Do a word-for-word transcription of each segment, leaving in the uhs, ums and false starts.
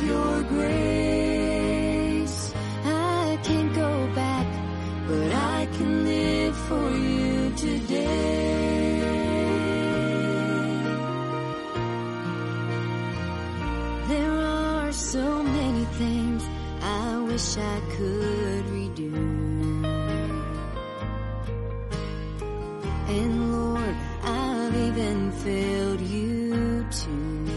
your grace. I can't go back, but I can live for you today. There are so many things I wish I could redo. And Lord, I've even failed you too.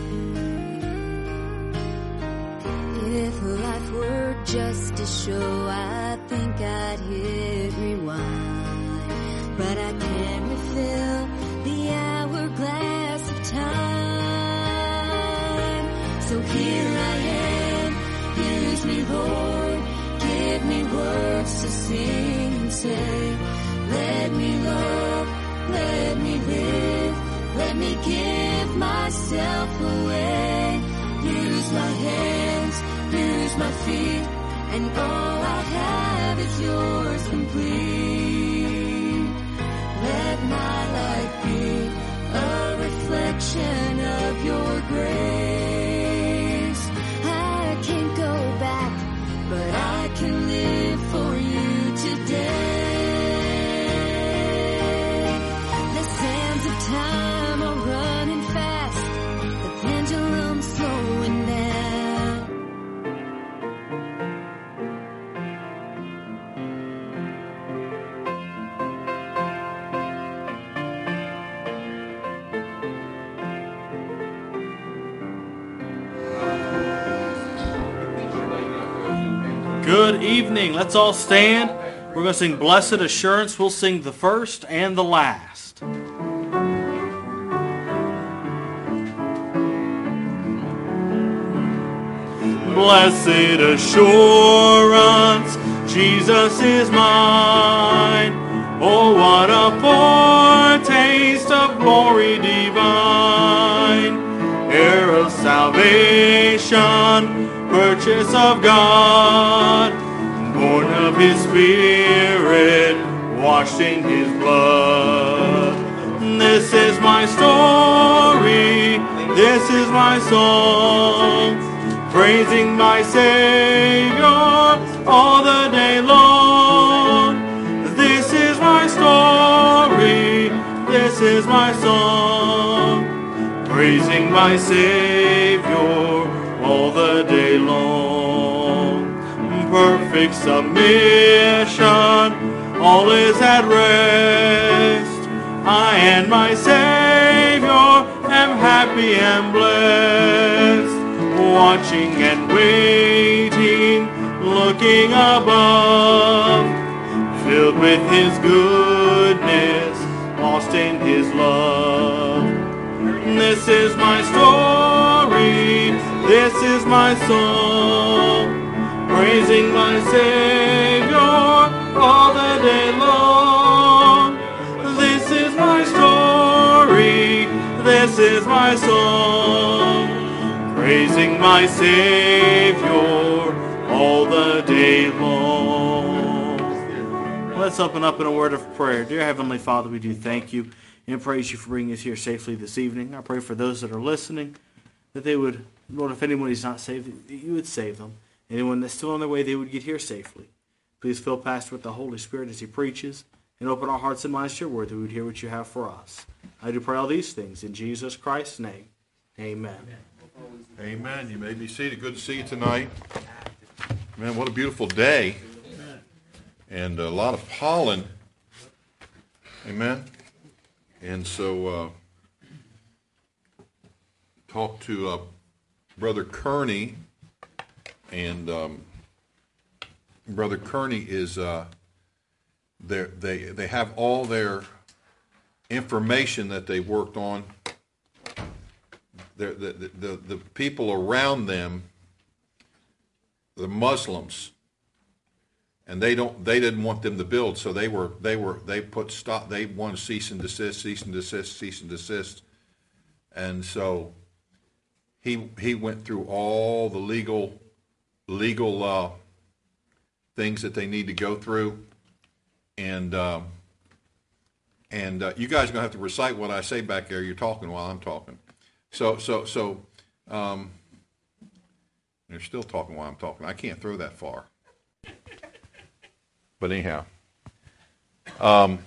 If life were just a show, I think I'd hit rewind. But I can't refill the hourglass of time. So here I am, use me, Lord. Give me words to sing and say, let me love, let me live, let me give myself away. Use my hands, use my feet, and all I have is yours complete. Let my life be a reflection of your grace. I can't go back, but I can live for you today. The sands of time are running fast, the pendulum slowing down. Good evening. Let's all stand. We're going to sing Blessed Assurance. We'll sing the first and the last. Blessed assurance, Jesus is mine. Oh, what a foretaste of glory divine. Heir of salvation, purchase of God, born of his Spirit, washed in his blood. This is my story, this is my song, praising my Savior all the day long. This is my story, this is my song, praising my Savior all the day long. Perfect submission, all is at rest. I and my Savior am happy and blessed. Watching and waiting, looking above, filled with his goodness, lost in his love. This is my story, this is my song, praising my Savior all the day long. This is my story, this is my song, praising my Savior all the day long. Let's open up in a word of prayer. Dear Heavenly Father, we do thank you and praise you for bringing us here safely this evening. I pray for those that are listening, that they would, Lord, if anybody's not saved, that you would save them. Anyone that's still on their way, they would get here safely. Please fill Pastor with the Holy Spirit as he preaches, and open our hearts and minds to your word, that we would hear what you have for us. I do pray all these things in Jesus Christ's name. Amen. Amen. You may be seated. Good to see you tonight. Man, what a beautiful day. And a lot of pollen. Amen. And so, uh, talked to uh, Brother Kearney, and um, Brother Kearney is, uh, they they have all their information that they worked on. The, the, the, the people around them, the Muslims, and they don't they didn't want them to build, so they were they were they put stop they wanted to cease and desist, cease and desist, cease and desist. And so he he went through all the legal legal uh, things that they need to go through, and um, and uh, you guys are gonna have to recite what I say back there. You're talking while I'm talking. So so so um, They're still talking while I'm talking. I can't throw that far. But anyhow. Um,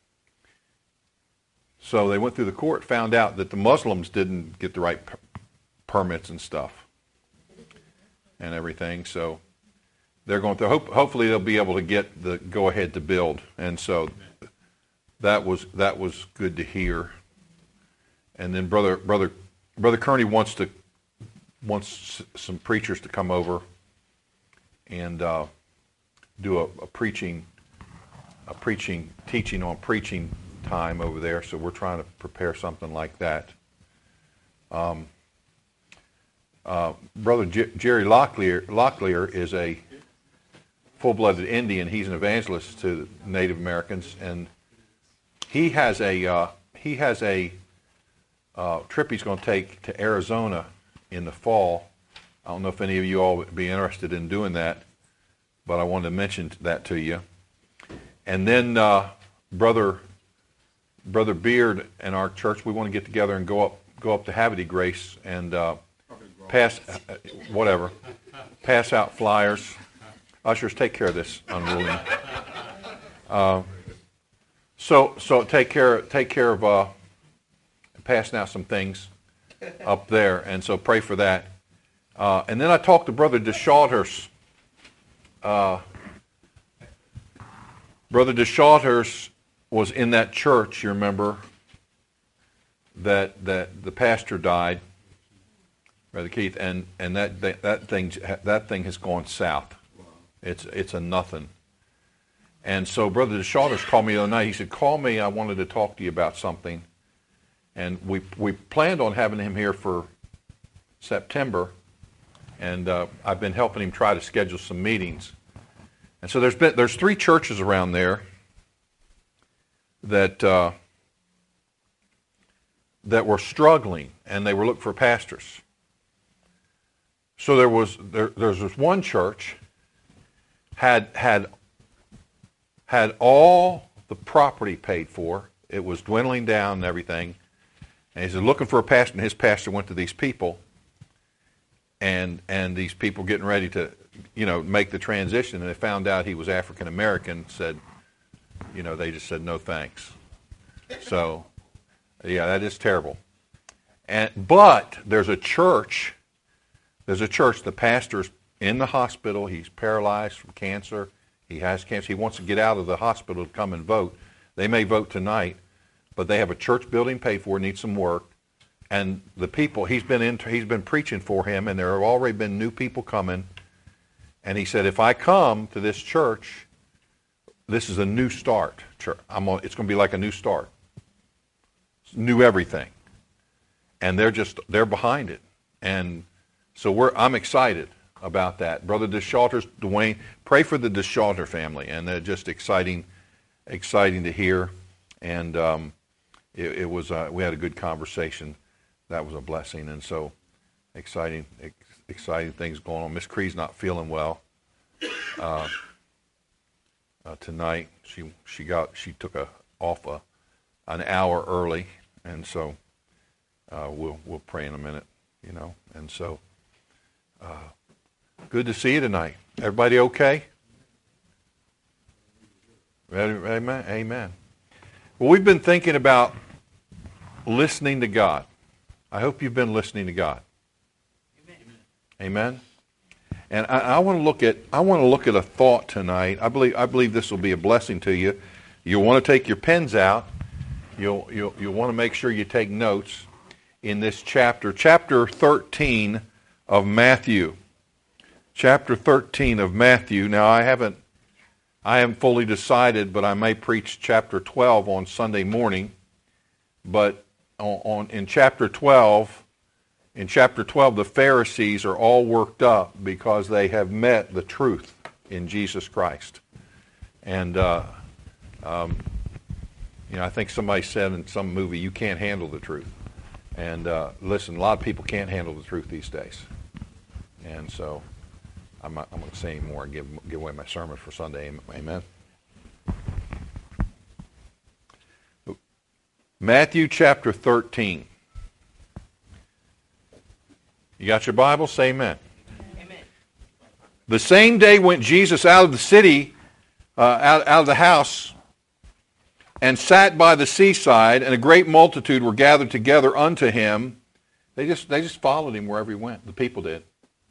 so they went through the court, found out that the Muslims didn't get the right per- permits and stuff and everything. So they're going to, hope, hopefully they'll be able to get the go-ahead to build. And so that was that was good to hear. And then Brother Brother Brother Kearney wants to wants some preachers to come over and uh, do a, a preaching, a preaching, teaching on preaching time over there. So we're trying to prepare something like that. Um, uh, Brother J- Jerry Locklear, Locklear is a full-blooded Indian. He's an evangelist to Native Americans, and he has a uh, he has a uh, trip he's going to take to Arizona in the fall. I don't know if any of you all would be interested in doing that, but I wanted to mention that to you. And then uh, brother brother Beard and our church, we want to get together and go up go up to Havity Grace and uh, pass uh, whatever pass out flyers. Ushers, take care of this unruly. Uh, so so take care take care of uh, passing out some things up there, and so pray for that. Uh, and then I talked to Brother DeShawters. Uh, Brother DeShawters was in that church, you remember, that that the pastor died, Brother Keith, and and that that, that thing that thing has gone south. It's it's a nothing. And so Brother DeShawters called me the other night. He said, "Call me. I wanted to talk to you about something." And we we planned on having him here for September, and uh, I've been helping him try to schedule some meetings. And so there's been there's three churches around there that uh, that were struggling, and they were looking for pastors. So there was there there's this one church had had had all the property paid for. It was dwindling down and everything. And he said, looking for a pastor, and his pastor went to these people, and and these people getting ready to, you know, make the transition, and they found out he was African American. Said, you know, they just said no thanks. So, yeah, that is terrible. And but there's a church. There's a church. The pastor's in the hospital. He's paralyzed from cancer. He has cancer. He wants to get out of the hospital to come and vote. They may vote tonight, but they have a church building paid for, needs some work. And the people, he's been in, he's been preaching for him, and there have already been new people coming. And he said, if I come to this church, this is a new start. I'm on, it's going to be like a new start. New everything. And they're just, they're behind it. And so we're, I'm excited about that. Brother DeShawters, Dwayne, pray for the DeShawter family. And they're just exciting, exciting to hear. And um, it, it was, uh, we had a good conversation. That was a blessing. And so exciting, ex- exciting things going on. Miss Cree's not feeling well uh, uh, tonight. She she got she took a off a, an hour early, and so uh, we'll we'll pray in a minute, you know. And so uh, good to see you tonight. Everybody okay? Ready? Amen. Amen. Well, we've been thinking about listening to God. I hope you've been listening to God. Amen. Amen. And I, I want to look at I want to look at a thought tonight. I believe I believe this will be a blessing to you. You'll want to take your pens out. You'll you'll you'll want to make sure you take notes in this chapter, chapter thirteen of Matthew. Chapter thirteen of Matthew. Now I haven't I haven't fully decided, but I may preach chapter twelve on Sunday morning. But on, on in chapter twelve, in chapter twelve, the Pharisees are all worked up because they have met the truth in Jesus Christ. And uh, um, you know, I think somebody said in some movie, "You can't handle the truth." And uh, listen, a lot of people can't handle the truth these days. And so I'm not, I'm going to say any more and give give away my sermon for Sunday. Amen. Matthew chapter thirteen. You got your Bible? Say amen. Amen. The same day went Jesus out of the city, uh, out, out of the house, and sat by the seaside, and a great multitude were gathered together unto him. They just, they just followed him wherever he went. The people did.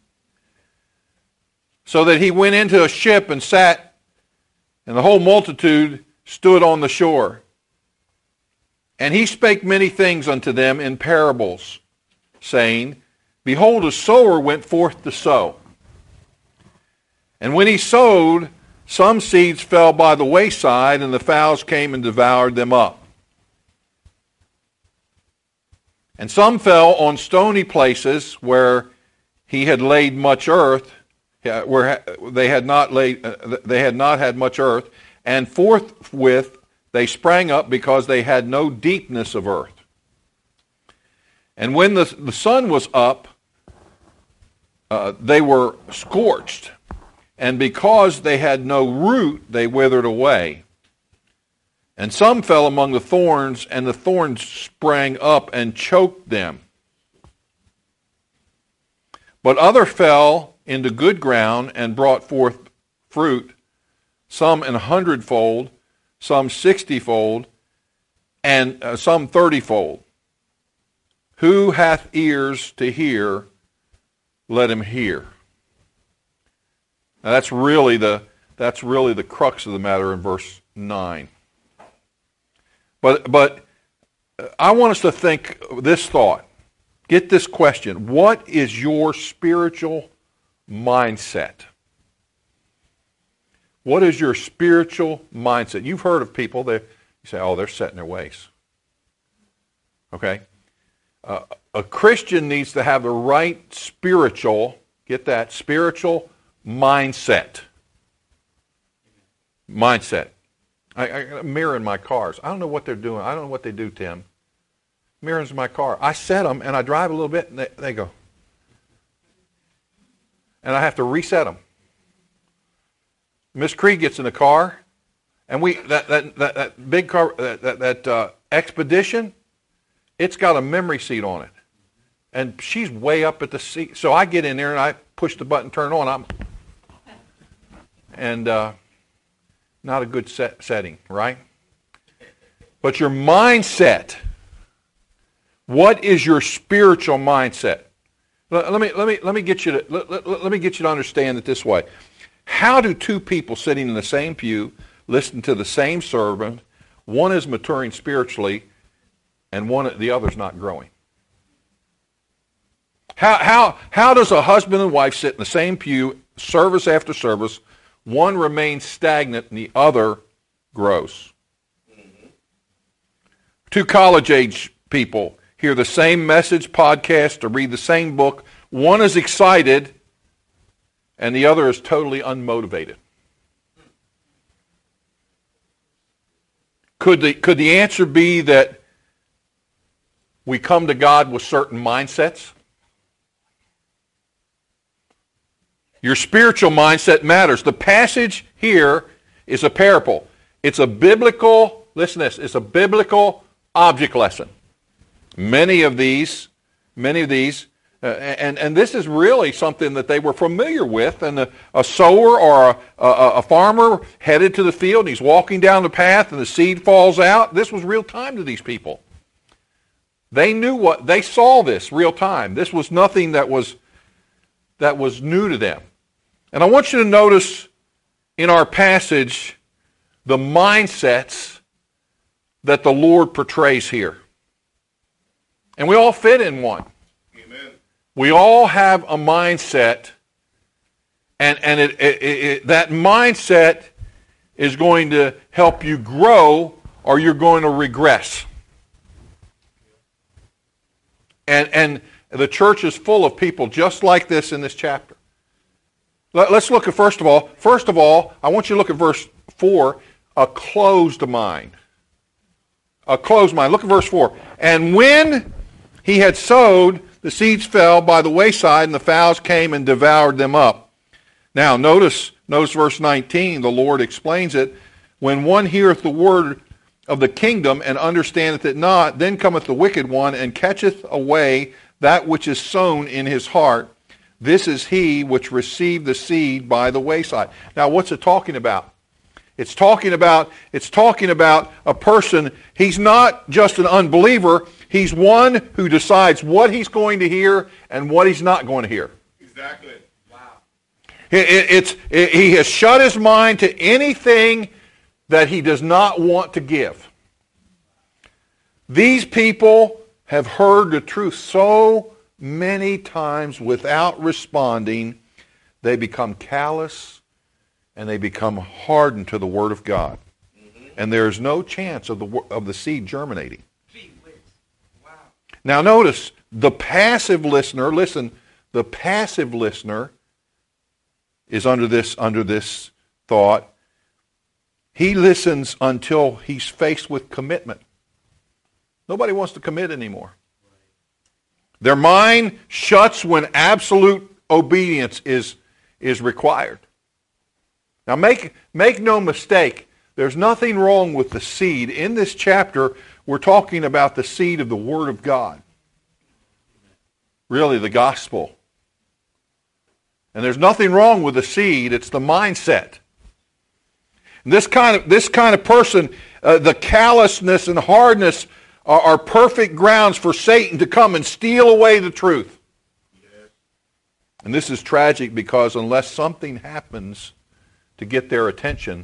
So that he went into a ship and sat, and the whole multitude stood on the shore. And he spake many things unto them in parables, saying, Behold, a sower went forth to sow. And when he sowed, some seeds fell by the wayside, and the fowls came and devoured them up. And some fell on stony places where he had laid much earth, where they had not laid, they had not had much earth, and forthwith they sprang up because they had no deepness of earth. And when the, the sun was up, uh, they were scorched. And because they had no root, they withered away. And some fell among the thorns, and the thorns sprang up and choked them. But other fell into good ground and brought forth fruit, some an hundredfold, some sixtyfold, and uh, some thirtyfold. Who hath ears to hear, let him hear. Now that's really the that's really the crux of the matter in verse nine. But but I want us to think this thought. Get this question. What is your spiritual mindset? What is your spiritual mindset? You've heard of people that you say, oh, they're set in their ways. Okay? Uh, a Christian needs to have the right spiritual, get that, spiritual mindset. Mindset. I, I got a mirror in my cars. I don't know what they're doing. I don't know what they do, Tim. Mirrors in my car. I set them and I drive a little bit and they, they go. And I have to reset them. Miss Creed gets in the car, and we that that that, that big car that that, that uh, Expedition, it's got a memory seat on it, and she's way up at the seat. So I get in there and I push the button, turn on. I'm and uh, not a good set, setting, right? But your mindset. What is your spiritual mindset? Let, let me let me let me get you to let, let, let me get you to understand it this way. How do two people sitting in the same pew listen to the same sermon? One is maturing spiritually, and one the other's not growing. How how how does a husband and wife sit in the same pew, service after service? One remains stagnant, and the other grows. Mm-hmm. Two college-age people hear the same message, podcast, or read the same book. One is excited, and the other is totally unmotivated. Could the, could the answer be that we come to God with certain mindsets? Your spiritual mindset matters. The passage here is a parable. It's a biblical, listen to this, it's a biblical object lesson. Many of these, many of these, uh, and, and this is really something that they were familiar with. And a, a sower or a, a, a farmer headed to the field, and he's walking down the path, and the seed falls out. This was real time to these people. They knew what, they saw this real time. This was nothing that was, that was new to them. And I want you to notice in our passage the mindsets that the Lord portrays here. And we all fit in one. Amen. We all have a mindset, and, and it, it, it, that mindset is going to help you grow, or you're going to regress. And, and the church is full of people just like this in this chapter. Let, let's look at, first of all, first of all, I want you to look at verse four, a closed mind. A closed mind. Look at verse four. And when he had sowed, the seeds fell by the wayside, and the fowls came and devoured them up. Now, notice, notice verse nineteen, the Lord explains it. When one heareth the word of the kingdom and understandeth it not, then cometh the wicked one and catcheth away that which is sown in his heart. This is he which received the seed by the wayside. Now, what's it talking about? It's talking about, it's talking about a person. He's not just an unbeliever. He's one who decides what he's going to hear and what he's not going to hear. Exactly. Wow. It, it, it's, it, he has shut his mind to anything that he does not want to give. These people have heard the truth so many times without responding, they become callous and they become hardened to the Word of God. Mm-hmm. And there is no chance of the of the seed germinating. Wow. Now notice, the passive listener, listen, the passive listener is under this, under this thought. He listens until he's faced with commitment. Nobody wants to commit anymore. Their mind shuts when absolute obedience is, is required. Now make, make no mistake, there's nothing wrong with the seed. In this chapter, we're talking about the seed of the Word of God. Really, the gospel. And there's nothing wrong with the seed, it's the mindset. And this kind of, this kind of person, uh, the callousness and hardness are, are perfect grounds for Satan to come and steal away the truth. Yes. And this is tragic because unless something happens to get their attention,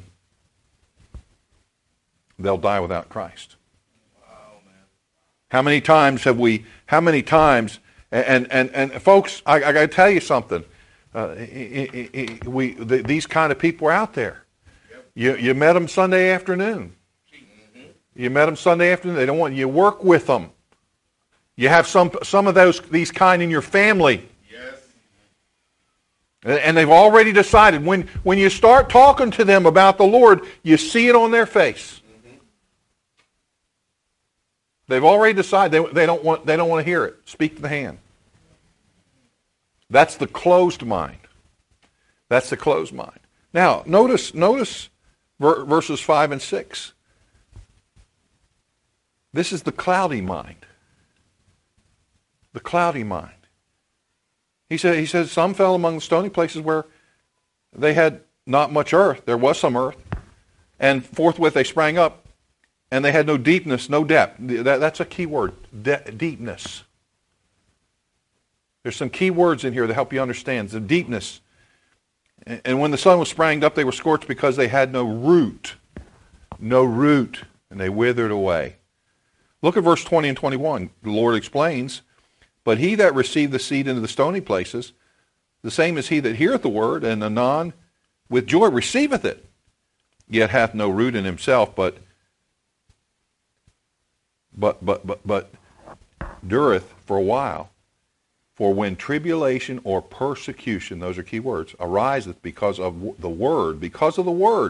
they'll die without Christ. Wow, man. How many times have we, how many times, and, and, and folks, I, I got to tell you something. Uh, we, the, these kind of people are out there. Yep. You, you met them Sunday afternoon. Mm-hmm. You met them Sunday afternoon. They don't want you to work with them. You have some, some of those, these kind in your family. And they've already decided, when, when you start talking to them about the Lord, you see it on their face. Mm-hmm. They've already decided they, they, don't want, they don't want to hear it. Speak to the hand. That's the closed mind. That's the closed mind. Now, notice, notice verses five and six. This is the cloudy mind. The cloudy mind. He said, he says, some fell among the stony places where they had not much earth. There was some earth. And forthwith they sprang up, and they had no deepness, no depth. That, that's a key word, de- deepness. There's some key words in here to help you understand. The deepness. And, and when the sun was sprang up, they were scorched because they had no root. No root. And they withered away. Look at verse twenty and twenty-one. The Lord explains, but he that received the seed into the stony places, the same is he that heareth the word, and anon with joy receiveth it, yet hath no root in himself, but but but but but dureth for a while. For when tribulation or persecution, those are key words, ariseth because of the word, because of the word,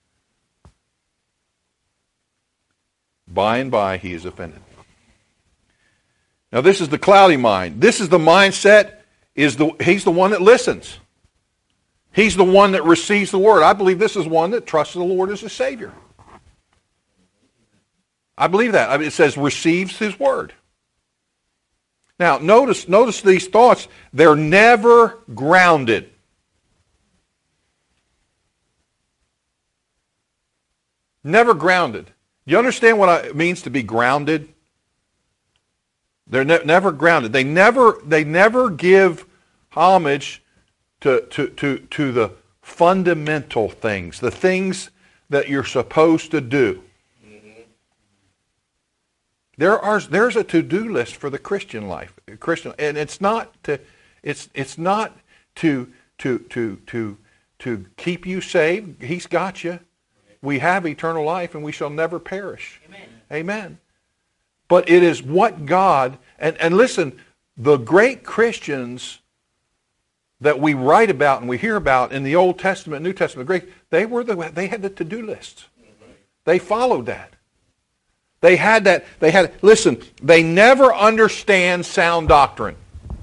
by and by he is offended. Now this is the cloudy mind. This is the mindset, is the he's the one that listens. He's the one that receives the word. I believe this is one that trusts the Lord as a Savior. I believe that. I mean, it says receives his word. Now notice, notice these thoughts. They're never grounded. Never grounded. You understand what it means to be grounded? They're ne- never grounded. They never, they never give homage to, to, to, to the fundamental things, the things that you're supposed to do. Mm-hmm. There are, there's a to-do list for the Christian life, Christian, and it's not to, it's it's not to to to to to keep you saved. He's got you. We have eternal life, and we shall never perish. Amen. Amen. But it is what God, and, and listen, the great Christians that we write about and we hear about in the Old Testament, New Testament, great, they were the they had the to-do list. They followed that. They had that, they had, listen, they never understand sound doctrine.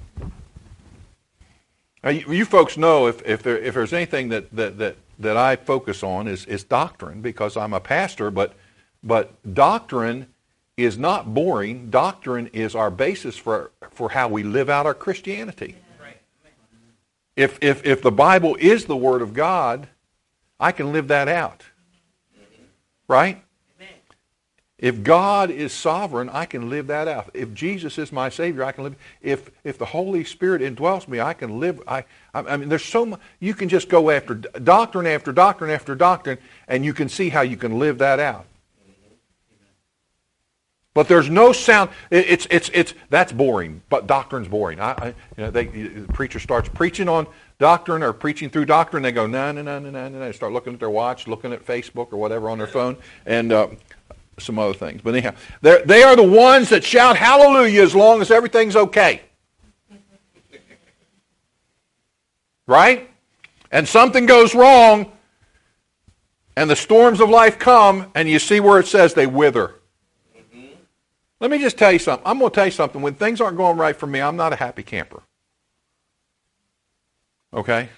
Now, you, you folks know if, if, there, if there's anything that, that, that, that I focus on is, is doctrine, because I'm a pastor, but, but doctrine is not boring. Doctrine is our basis for, for how we live out our Christianity. if, if, if the Bible is the Word of God, I can live that out. Right? If God is sovereign, I can live that out. If Jesus is my Savior, I can live. If if the Holy Spirit indwells me, I can live. I I, I mean, there's so much. You can just go after doctrine after doctrine after doctrine, and you can see how you can live that out. But there's no sound. It, it's it's it's that's boring. But doctrine's boring. I, I you know they the preacher starts preaching on doctrine or preaching through doctrine. They go no no no no no no. They start looking at their watch, looking at Facebook or whatever on their phone, and. Uh, some other things. But anyhow, they are the ones that shout hallelujah as long as everything's okay. Right? And something goes wrong, and the storms of life come, and you see where it says they wither. Mm-hmm. Let me just tell you something. I'm going to tell you something. When things aren't going right for me, I'm not a happy camper. Okay?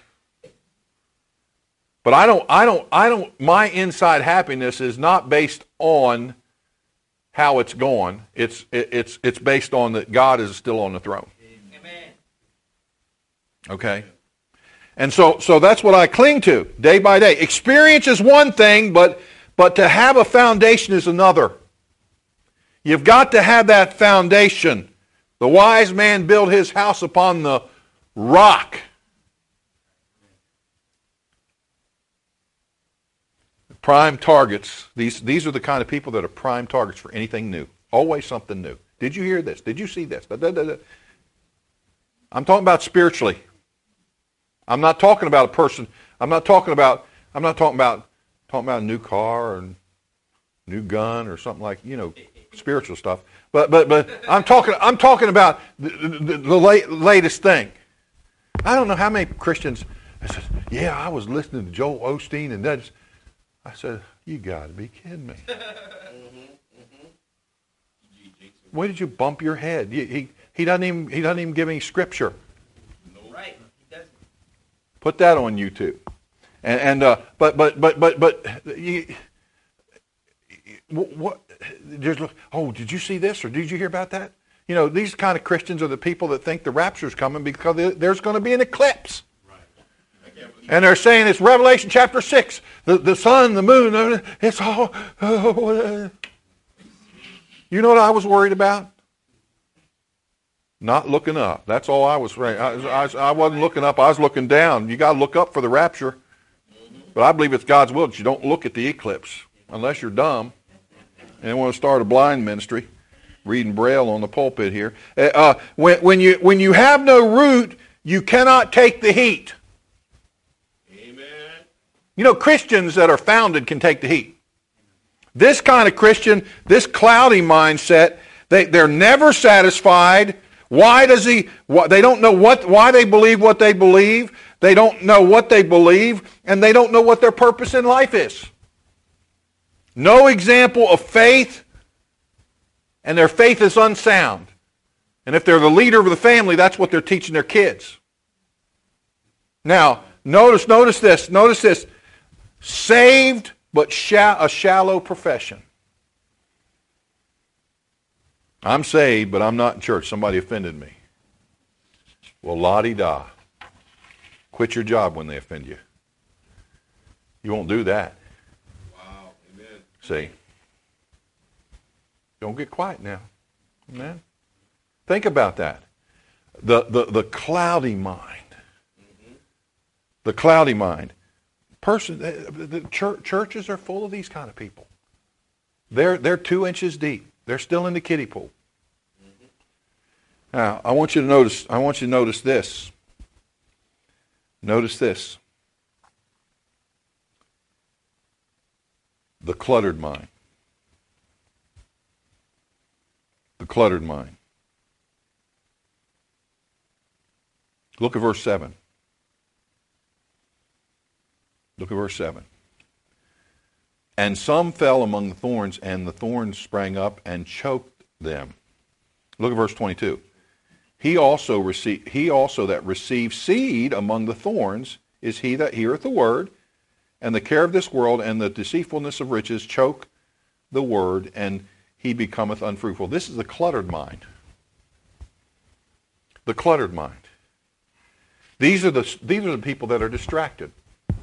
But I don't, I don't, I don't, my inside happiness is not based on how it's going. It's, it, it's, it's based on that God is still on the throne. Amen. Okay? And so, so that's what I cling to day by day. Experience is one thing, but, but to have a foundation is another. You've got to have that foundation. The wise man built his house upon the rock. Prime targets. These, these are the kind of people that are prime targets for anything new. Always something new. Did you hear this? Did you see this? Da, da, da, da. I'm talking about spiritually. I'm not talking about a person. I'm not talking about. I'm not talking about talking about a new car or new gun or something like you know spiritual stuff. But but but I'm talking. I'm talking about the, the, the late, latest thing. I don't know how many Christians. Said, yeah, I was listening to Joel Osteen and that's. I said, you got to be kidding me. Why did you bump your head? He, he, he, doesn't even, he doesn't even give any scripture. No. Right. He doesn't. Put that on YouTube. And, and uh, but, but, but, but, but, you, what, just, oh, did you see this or did you hear about that? You know, these kind of Christians are the people that think the rapture's coming because there's going to be an eclipse. And they're saying it's Revelation chapter six. The, the sun, the moon, it's all... Oh, you know what I was worried about? Not looking up. That's all I was worried. I, I, I wasn't looking up. I was looking down. You got to look up for the rapture. But I believe it's God's will that you don't look at the eclipse unless you're dumb and want to start a blind ministry, reading Braille on the pulpit here. Uh, when, when, you, when you have no root, you cannot take the heat. You know, Christians that are founded can take the heat. This kind of Christian, this cloudy mindset, they, they're never satisfied. Why does he, why, they don't know what, why they believe what they believe. They don't know what they believe, and they don't know what their purpose in life is. No example of faith, and their faith is unsound. And if they're the leader of the family, that's what they're teaching their kids. Now, notice, notice this, notice this. Saved, but sha- a shallow profession. I'm saved, but I'm not in church. Somebody offended me. Well, la-di-da. Quit your job when they offend you. You won't do that. Wow, amen. See? Don't get quiet now. Amen? Think about that. The, the, the cloudy mind. Mm-hmm. The cloudy mind. Person, the church, churches are full of these kind of people. They're they're two inches deep. They're still in the kiddie pool. Mm-hmm. Now, I want you to notice. I want you to notice this. Notice this. The cluttered mind. The cluttered mind. Look at verse seven. Look at verse seven. And some fell among the thorns, and the thorns sprang up and choked them. Look at verse twenty-two. He also received, he also that received seed among the thorns is he that heareth the word, and the care of this world and the deceitfulness of riches choke the word, and he becometh unfruitful. This is the cluttered mind. The cluttered mind. These are the these are the people that are distracted.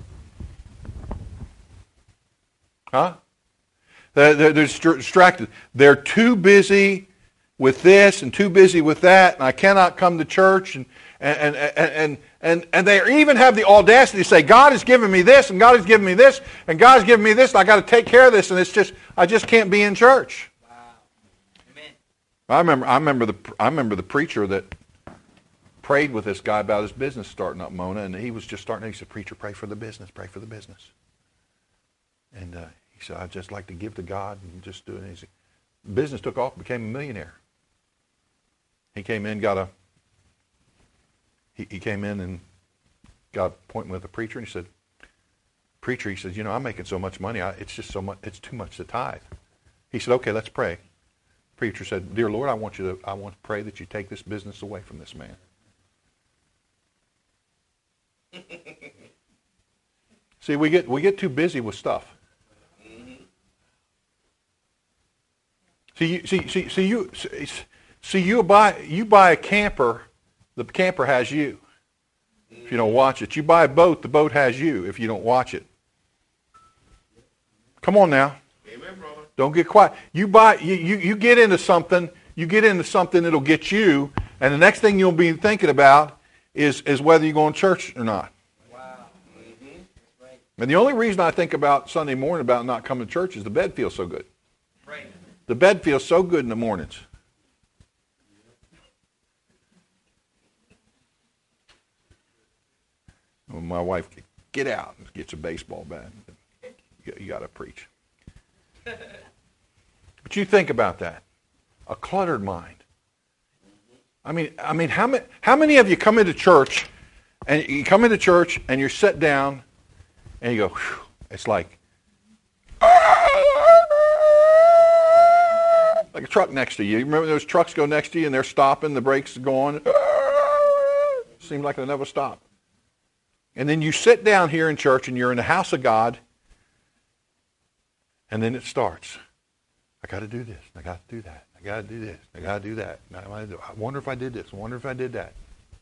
Huh? They're, they're, they're distracted. They're too busy with this and too busy with that, and I cannot come to church, and and and and and, and they even have the audacity to say, God has given me this, and God has given me this, and God has given me this, and I got to take care of this, and it's just I just can't be in church. Wow. Amen. I remember I remember the I remember the preacher that prayed with this guy about his business starting up, Mona, and he was just starting. He said, "Preacher, pray for the business, pray for the business." And uh, he said, "I'd just like to give to God and just do it." And he said, business took off, became a millionaire. He came in, got a. He, he came in and got an appointment with a preacher, and he said, "Preacher," he says, "you know, I'm making so much money. I, it's just so much. It's too much to tithe." He said, "Okay, let's pray." Preacher said, "Dear Lord, I want you to. I want to pray that you take this business away from this man." See, we get we get too busy with stuff. See, you, see, see, see, you see, see you buy you buy a camper, the camper has you. If you don't watch it, you buy a boat, the boat has you. If you don't watch it, come on now. Amen, brother. Don't get quiet. You buy you, you you get into something. You get into something that'll get you, and the next thing you'll be thinking about is is whether you're going to church or not. Wow. Mm-hmm. Right. And the only reason I think about Sunday morning about not coming to church is the bed feels so good. Right. The bed feels so good in the mornings. When my wife, get out and gets a baseball bat. You, you got to preach. But you think about that. A cluttered mind. I mean, I mean, how many, how many of you come into church, and you come into church and you're set down, and you go, whew, it's like, like a truck next to you. You remember those trucks go next to you and they're stopping, the brakes are going. Seems like they never stop. And then you sit down here in church and you're in the house of God, and then it starts. I got to do this. I got to do that. I got to do this. I got to do that. I wonder if I did this. I wonder if I did that.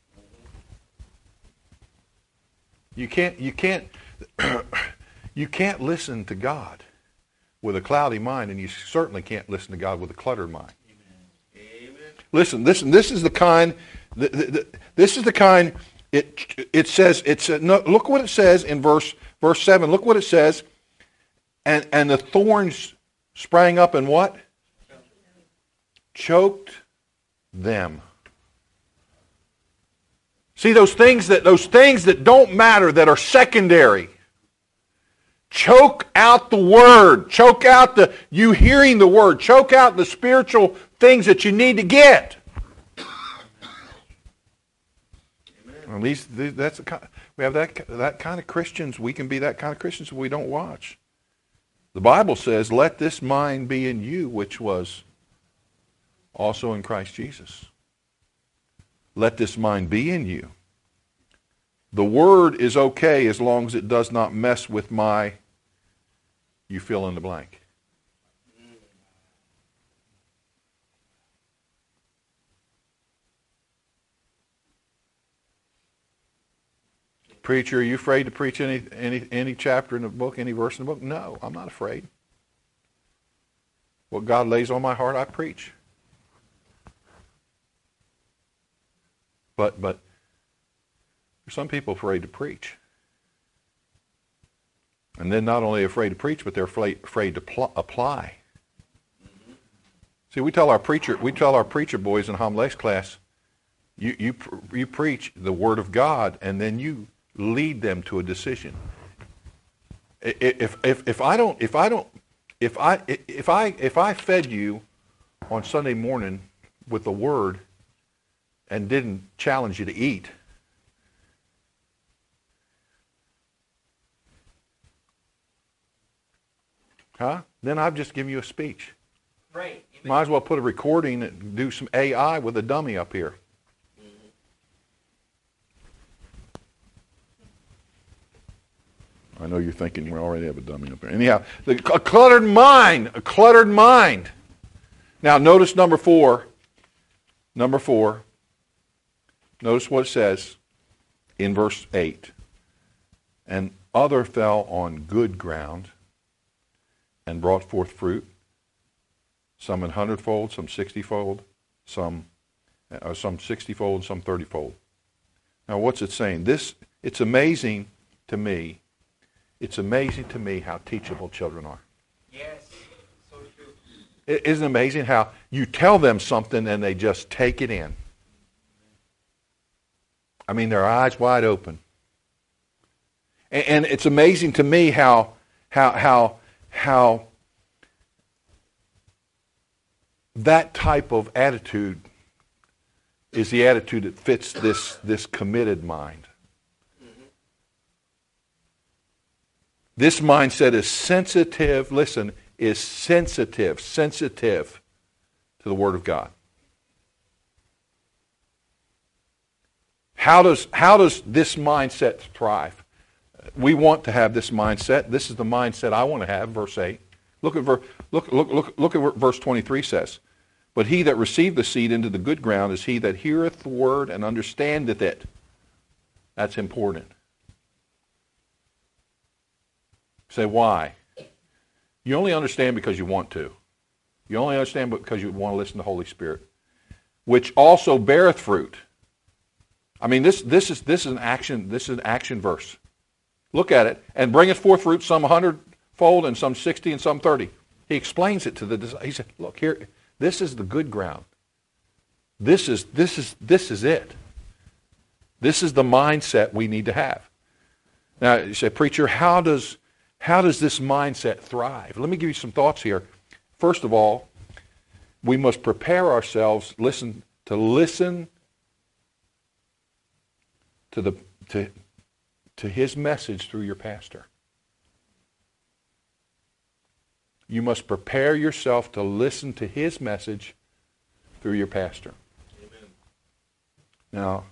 You can't. You can't. You can't listen to God with a cloudy mind, and you certainly can't listen to God with a cluttered mind. Amen. Amen. Listen, listen. This is the kind. The, the, the, this is the kind. It it says. It's uh, no, look what it says in verse verse seven. Look what it says. And and the thorns sprang up and what? Choked them. See, those things that those things that don't matter, that are secondary. Choke out the word. Choke out the you hearing the word. Choke out the spiritual things that you need to get. At least that's the kind, we have that that kind of Christians. We can be that kind of Christians if we don't watch. The Bible says, "Let this mind be in you, which was also in Christ Jesus." Let this mind be in you. The word is okay as long as it does not mess with my, you fill in the blank. Preacher, are you afraid to preach any, any, any chapter in the book, any verse in the book? No, I'm not afraid. What God lays on my heart, I preach. But but there's some people afraid to preach. And then not only afraid to preach, but they're afraid, afraid to pl- apply. Mm-hmm. See, we tell our preacher, we tell our preacher boys in homiletics class, you you you preach the Word of God, and then you lead them to a decision. If if if I don't if I don't if I if I if I fed you on Sunday morning with the Word and didn't challenge you to eat, huh? Then I've just given you a speech. Right. Amen. Might as well put a recording and do some A I with a dummy up here. I know you're thinking we already have a dummy up there. Anyhow, the, a cluttered mind, a cluttered mind. Now, notice number four. Number four. Notice what it says. in verse eight. And other fell on good ground and brought forth fruit, some an hundredfold, some sixtyfold, some uh, some sixtyfold, some thirtyfold. Now, what's it saying? This, it's amazing to me. It's amazing to me how teachable children are. Yes, so true. It isn't amazing how you tell them something and they just take it in. I mean, their eyes wide open. And, and it's amazing to me how how how how that type of attitude is the attitude that fits this, this committed mind. Mm-hmm. This mindset is sensitive, listen, is sensitive, sensitive to the Word of God. How does, how does this mindset thrive? We want to have this mindset. This is the mindset I want to have, verse eight. Look at, ver, look, look, look, look at what verse twenty-three says. But he that received the seed into the good ground is he that heareth the word and understandeth it. That's important. Say, why? You only understand because you want to. You only understand because you want to listen to the Holy Spirit. Which also beareth fruit. I mean, this, this, is, this, is an action, this is an action verse. Look at it. And bringeth forth fruit, some a hundredfold, and some sixty, and some thirty. He explains it to the, he said, look here. This is the good ground. This is this is this is it. This is the mindset we need to have. Now you say, preacher, how does how does this mindset thrive? Let me give you some thoughts here. First of all, we must prepare ourselves, listen to listen to the to to his message through your pastor. You must prepare yourself to listen to his message through your pastor. Amen. Now,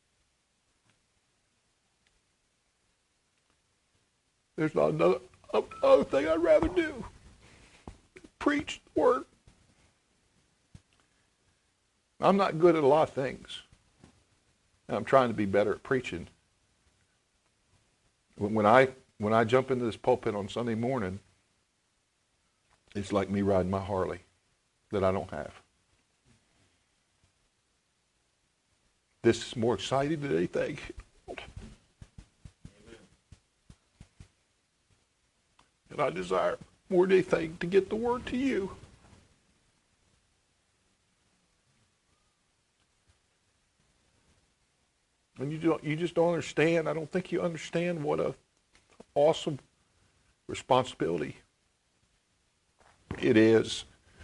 there's not another, another thing I'd rather do. Preach the word. I'm not good at a lot of things. I'm trying to be better at preaching. When I when I jump into this pulpit on Sunday morning, it's like me riding my Harley that I don't have. This is more exciting than anything. And I desire more than anything to get the word to you. And you don't, you just don't understand. I don't think you understand what a awesome responsibility it is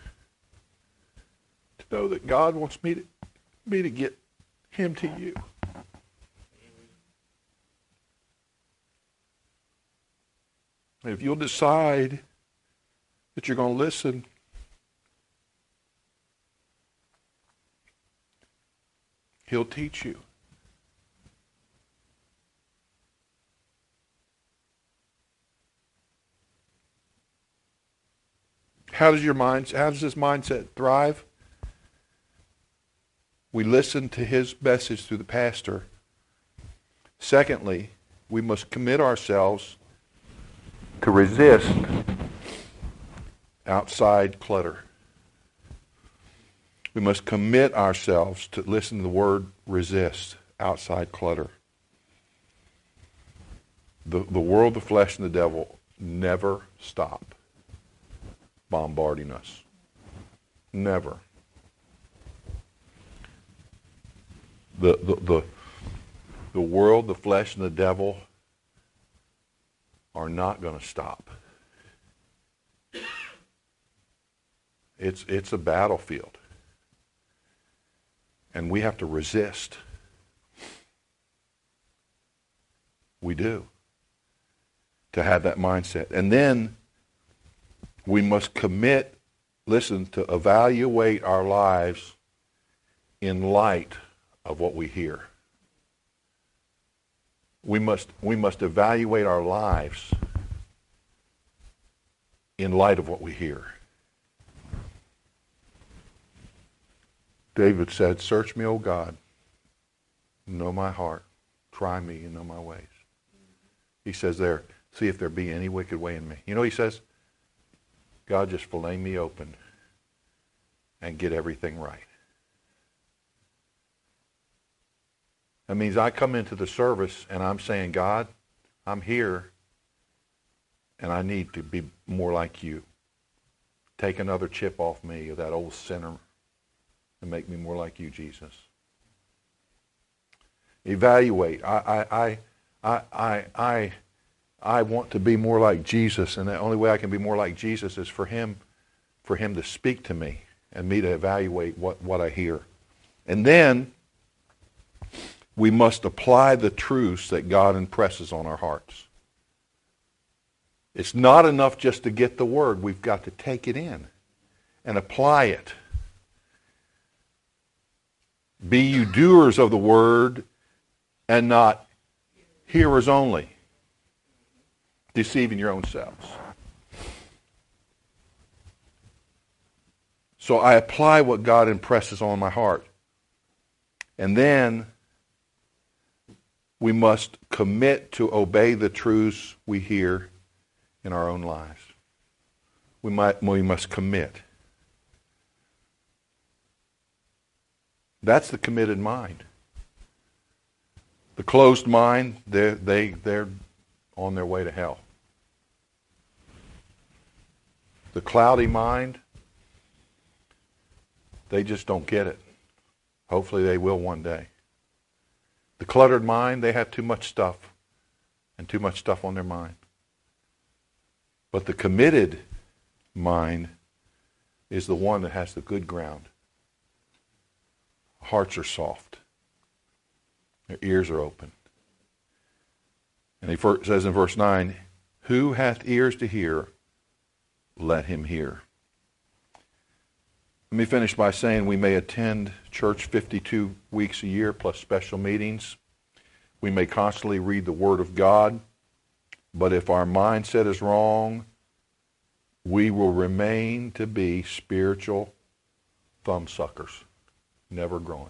to know that God wants me to me to get him to you. And if you'll decide that you're going to listen, he'll teach you. How does your mind, how does this mindset thrive? We listen to his message through the pastor. Secondly, we must commit ourselves to resist outside clutter. We must commit ourselves to listen to the word resist, outside clutter. The, the world, the flesh, and the devil never stop bombarding us. Never. The, the, the, the world, the flesh, and the devil are not going to stop. It's, it's a battlefield. And we have to resist. We do. To have that mindset. And then we must commit, listen, to evaluate our lives in light of what we hear. We must, we must evaluate our lives in light of what we hear. David said, "Search me, O God, know my heart. Try me and know my ways. He says there, see if there be any wicked way in me. You know what he says? God, just fillet me open and get everything right. That means I come into the service and I'm saying, God, I'm here and I need to be more like you. Take another chip off me of that old sinner and make me more like you, Jesus. Evaluate. I, I, I, I, I, I want to be more like Jesus, and the only way I can be more like Jesus is for him, for him to speak to me and me to evaluate what, what I hear. And then we must apply the truths that God impresses on our hearts. It's not enough just to get the word. We've got to take it in and apply it. Be you doers of the word and not hearers only, deceiving your own selves. So I apply what God impresses on my heart. And then we must commit to obey the truths we hear in our own lives. We might, we must commit. That's the committed mind. The closed mind, they're, they, they're on their way to hell. The cloudy mind, they just don't get it. Hopefully they will one day. The cluttered mind, they have too much stuff and too much stuff on their mind. But the committed mind is the one that has the good ground. Hearts are soft. Their ears are open. And he says in verse nine, who hath ears to hear, let him hear. Let me finish by saying we may attend church fifty-two weeks a year plus special meetings. We may constantly read the Word of God. But if our mindset is wrong, we will remain to be spiritual thumbsuckers. Never growing.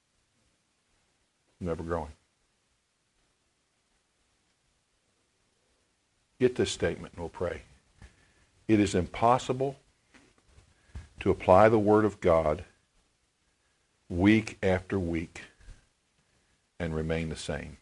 Never growing. Get this statement and we'll pray. It is impossible to apply the Word of God week after week and remain the same.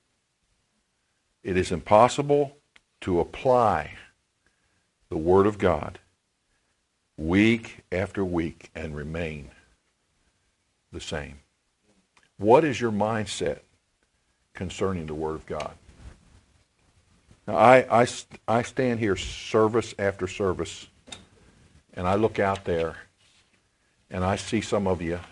It is impossible to apply the Word of God week after week and remain the same. What is your mindset concerning the Word of God? Now, I, I, I stand here service after service, and I look out there, and I see some of you,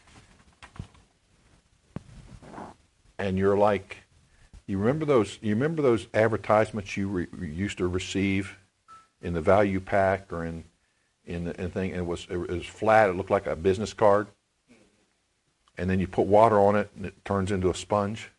and you're like, you remember those, you remember those advertisements you, re, you used to receive in the value pack or in, in the in thing, and it was, it was flat, it looked like a business card, and then you put water on it, and it turns into a sponge?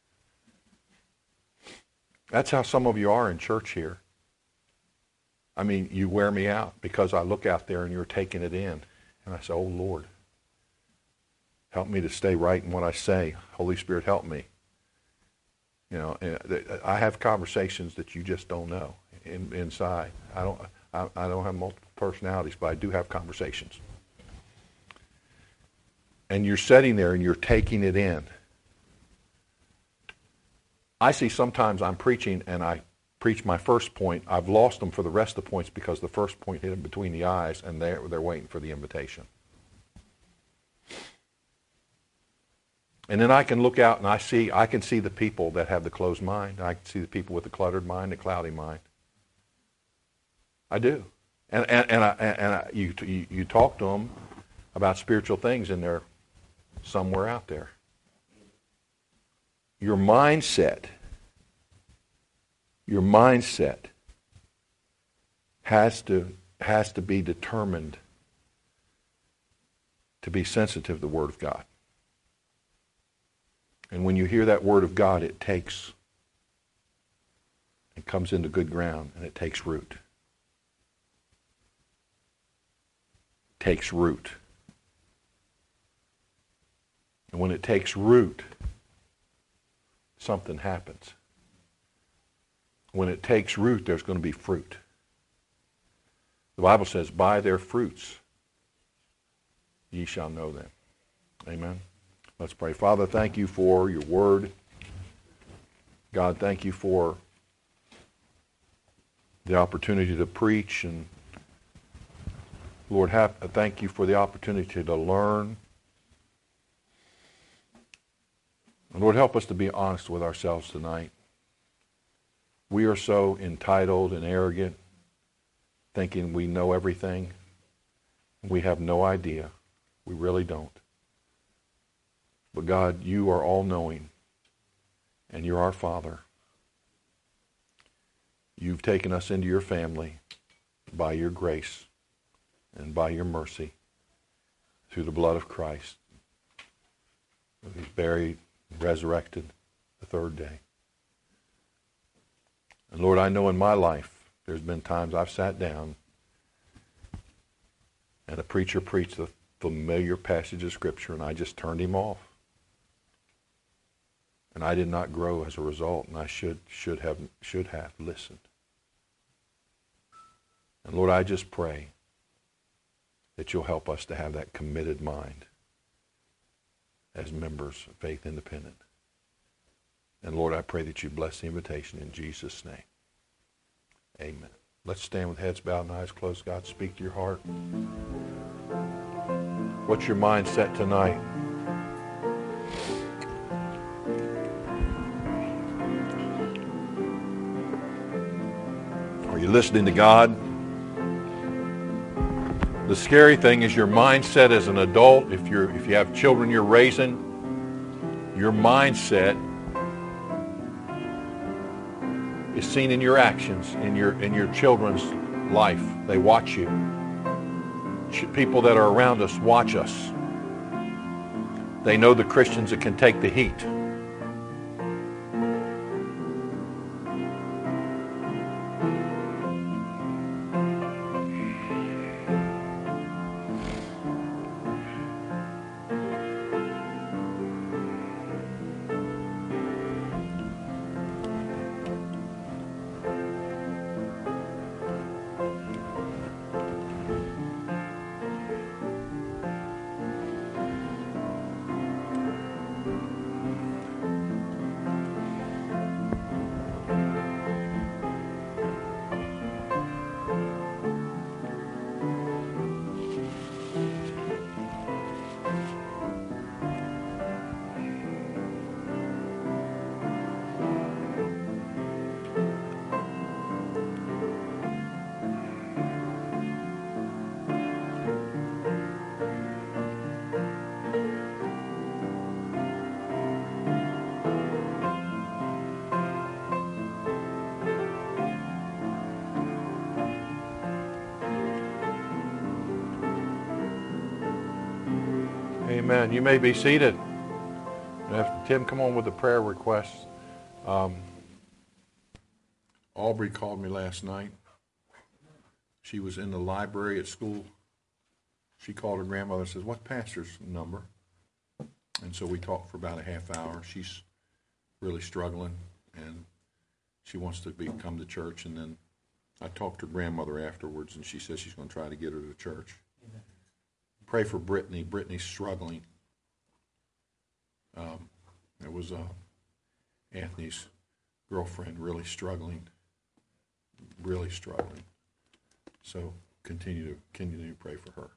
That's how some of you are in church here. I mean, you wear me out because I look out there and you're taking it in. And I say, oh, Lord, help me to stay right in what I say. Holy Spirit, help me. You know, I have conversations that you just don't know in, inside. I don't, I, I don't have multiple personalities, but I do have conversations. And you're sitting there and you're taking it in. I see sometimes I'm preaching and I preach my first point. I've lost them for the rest of the points because the first point hit them between the eyes and they're, they're waiting for the invitation. And then I can look out and I see, I can see the people that have the closed mind. I can see the people with the cluttered mind, the cloudy mind. I do. And, and, and, I, and I, you, you, you talk to them about spiritual things and they're somewhere out there. Your mindset, your mindset has to, has to be determined to be sensitive to the Word of God. And when you hear that Word of God, it takes, it comes into good ground and it takes root. Takes root. And when it takes root, something happens. When it takes root, there's going to be fruit. The Bible says, by their fruits ye shall know them. Amen. Let's pray. Father, thank you for your word. God, thank you for the opportunity to preach. And Lord, have, thank you for the opportunity to learn. And Lord, help us to be honest with ourselves tonight. We are so entitled and arrogant, thinking we know everything. We have no idea. We really don't. But God, you are all-knowing, and you're our Father. You've taken us into your family by your grace and by your mercy through the blood of Christ. He's buried, resurrected the third day. And Lord, I know in my life there's been times I've sat down and a preacher preached a familiar passage of Scripture and I just turned him off. And I did not grow as a result, and I should should have should have listened. And Lord, I just pray that you'll help us to have that committed mind as members of Faith Independent. And Lord, I pray that you bless the invitation in Jesus' name. Amen. Let's stand with heads bowed and eyes closed. God, speak to your heart. What's your mindset tonight? Are you listening to God? The scary thing is your mindset as an adult. If you're if you have children you're raising, your mindset is seen in your actions, in your in your children's life. They watch you. People that are around us watch us. They know the Christians that can take the heat. Amen. You may be seated. Tim, come on with the prayer requests. Um, Aubrey called me last night. She was in the library at school. She called her grandmother and says, "What pastor's number?" And so we talked for about a half hour. She's really struggling, and she wants to be, come to church. And then I talked to her grandmother afterwards, and she says she's going to try to get her to church. Amen. Pray for Brittany. Brittany's struggling. Um, there was uh, Anthony's girlfriend really struggling, really struggling. So continue to continue to pray for her.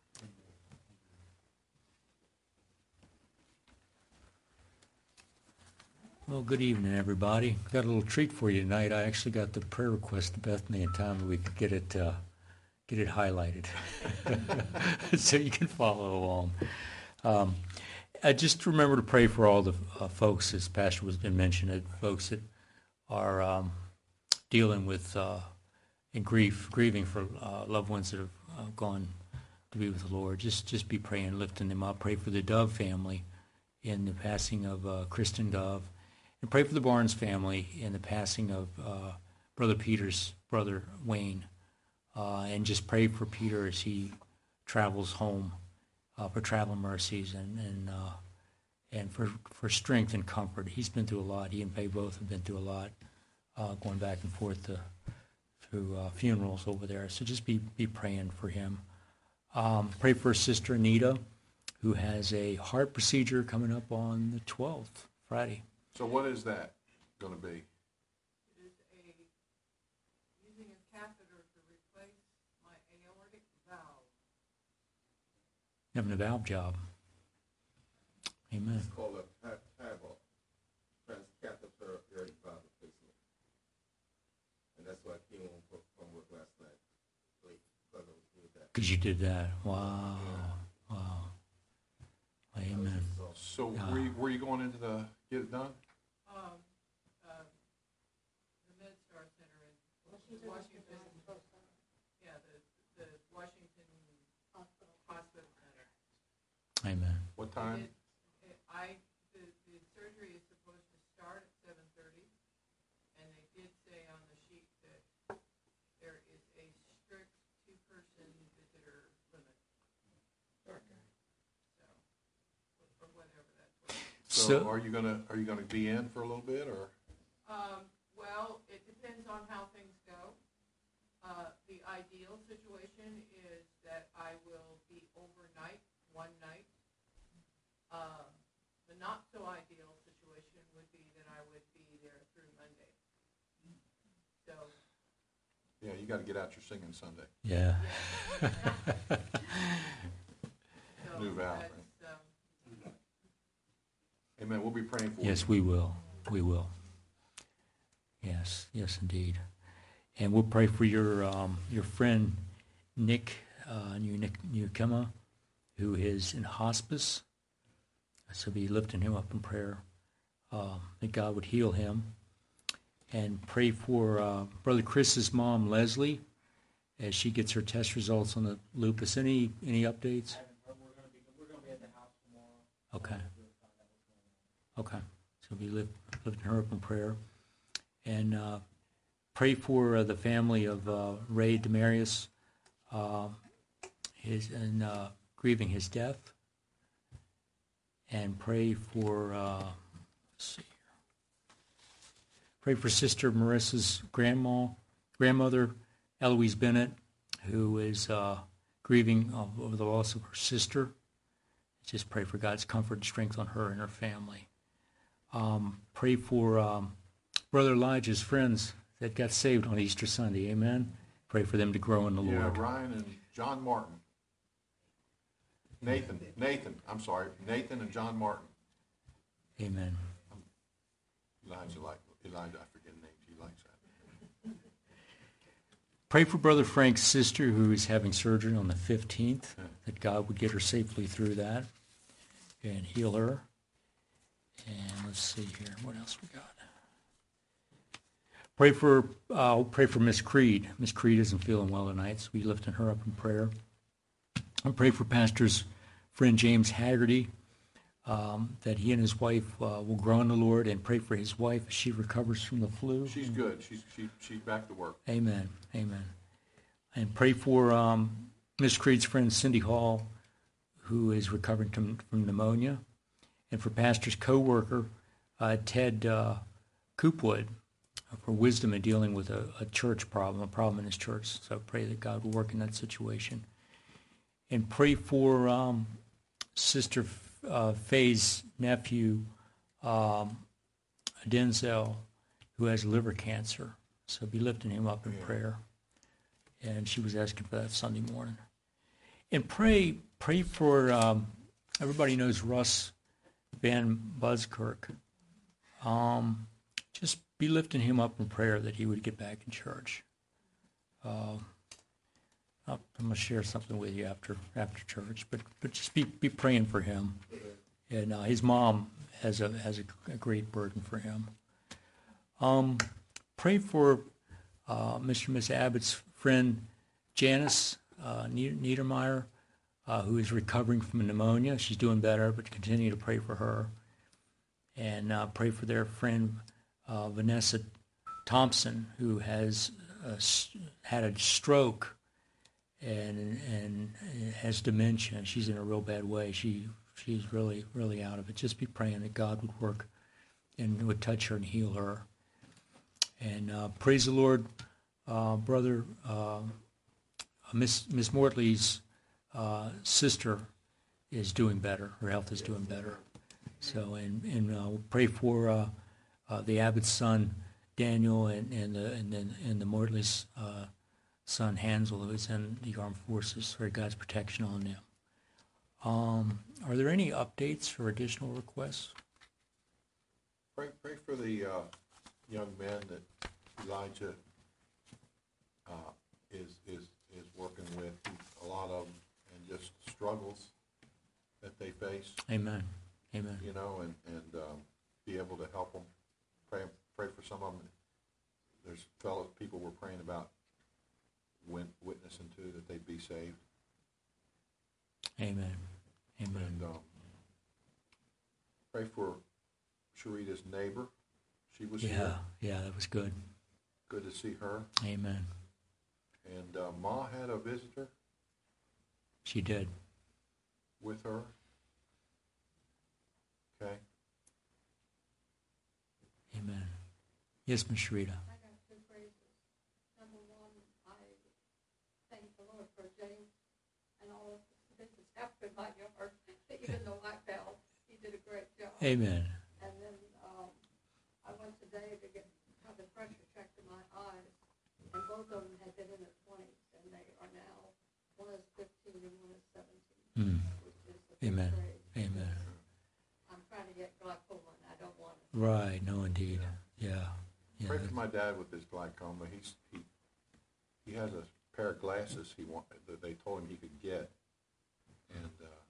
Well, good evening, everybody. Got a little treat for you tonight. I actually got the prayer request to Bethany in time that we could get it uh, get it highlighted, so you can follow along. Um, I just remember to pray for all the uh, folks, as Pastor was been mentioned, folks that are um, dealing with uh, in grief, grieving for uh, loved ones that have uh, gone to be with the Lord. Just just be praying, lifting them up. Pray for the Dove family in the passing of uh, Kristen Dove. And pray for the Barnes family in the passing of uh, Brother Peter's brother, Wayne. Uh, and just pray for Peter as he travels home, uh, for travel mercies and and, uh, and for, for strength and comfort. He's been through a lot. He and Faye both have been through a lot, uh, going back and forth to, through uh, funerals over there. So just be, be praying for him. Um, pray for Sister Anita, who has a heart procedure coming up on the twelfth, Friday. So what is that going to be? It is a, using a catheter to replace my aortic valve. Having a valve job. Amen. It's called a P A V O, transcatheter aortic valve replacement. And that's why I came home from from work last night. Late, because I was doing that. Because you did that. Wow. Wow. Amen. So Uh, were you, were you going into the, get it done? Um, um, the MedStar Center in Washington. Yeah, the, the Washington Hospital Center. Amen. What time? It, it, I, the, the surgery is supposed to start at seven thirty, and they did say on the sheet that there is a strict two-person visitor limit. So, or whatever that's worth. So So- are you gonna, are you gonna be in for a little bit, or? Um, well, it depends on how things go. Uh, the ideal situation is that I will be overnight, one night. Uh, the not so ideal situation would be that I would be there through Monday. So, Yeah, you gotta get out your singing Sunday. Yeah. so New vow, that's, right? um, Amen, we'll be praying for you. Yes, we will. We will. Yes, yes, indeed. And we'll pray for your um, your friend Nick uh, Nick Newkema, who is in hospice. So be lifting him up in prayer, uh, that God would heal him. And pray for uh, Brother Chris's mom, Leslie, as she gets her test results on the lupus. Any any updates? We're gonna be, we're gonna be at the house tomorrow. Okay. Okay. So be lift, lifting her up in prayer. And uh, pray for uh, the family of uh, Ray Demarius, uh, his, and uh, grieving his death. And pray for, uh, let's see here. Pray for Sister Marissa's grandma, grandmother, Eloise Bennett, who is uh, grieving over the loss of her sister. Just pray for God's comfort and strength on her and her family. Um, pray for um, Brother Elijah's friends that got saved on Easter Sunday. Amen. Pray for them to grow in the Yeah, Lord. Ryan and John Martin. Nathan, Nathan, I'm sorry, Nathan and John Martin. Amen. Elijah, like, Elijah, I forget the name, he likes that. Pray for Brother Frank's sister who is having surgery on the fifteenth, that God would get her safely through that and heal her. And let's see here, what else we got? Pray for uh, pray for Miss Creed. Miss Creed isn't feeling well tonight, so we lifting her up in prayer. And pray for Pastor's friend James Haggerty, um, that he and his wife uh, will grow in the Lord, and pray for his wife as she recovers from the flu. She's good, she's, she, she's back to work. Amen. Amen. And pray for um, Miss Creed's friend Cindy Hall, who is recovering from, from pneumonia, and for Pastor's co-worker uh, Ted uh, Coopwood, for wisdom in dealing with a, a church problem, a problem in his church. So pray that God will work in that situation. And pray for um, Sister uh, Faye's nephew, um, Denzel, who has liver cancer. So be lifting him up in Yeah. prayer. And she was asking for that Sunday morning. And pray, pray for, um, everybody knows Russ Van Buskirk. Um, just be lifting him up in prayer that he would get back in church. Uh, I'm going to share something with you after after church, but but just be be praying for him. And uh, his mom has a has a, a great burden for him. Um, pray for uh, Mister and Miss Abbott's friend Janice uh, Niedermeyer, uh, who is recovering from pneumonia. She's doing better, but continue to pray for her. And uh, pray for their friend uh, Vanessa Thompson, who has uh, had a stroke and and has dementia. She's in a real bad way. She she's really, really out of it. Just be praying that God would work and would touch her and heal her. And uh, praise the Lord, uh, brother. Uh, Miss Miss Mortley's uh, sister is doing better. Her health is doing better. So, and and uh, we'll pray for uh, uh, the Abbott's son Daniel, and and the and then and the Mortley's uh, son Hansel, who is in the armed forces, for God's protection on them. Um, are there any updates or additional requests? Pray, pray for the uh, young men that Elijah uh, is is is working with. A lot of them, and just struggles that they face. Amen. Amen. You know, and and um, be able to help them. Pray pray for some of them. There's fellow people we're praying about, went witnessing to, that they'd be saved. Amen. Amen. And um, pray for Sharita's neighbor. She was Yeah, here. yeah, that was good. Good to see her. Amen. And uh, Ma had a visitor She did. with her. Okay. Amen. Yes, Miss Sharita. I got two phrases. Number one, I thank the Lord for James and all of the things that's happened in my yard. Even though I fell, he did a great job. Amen. And then um, I went today to get have the pressure checked in my eyes, and both of them had been in their twenties, and they are now, one is fifteen and one is seventeen. Mm. Which is the fifth Amen. grade. Amen. I'm trying to get glaucoma, and I don't want it. Right. No, indeed. Yeah. Yeah. Pray for my dad with his glaucoma. He's he he has a pair of glasses he want that they told him he could get, and uh,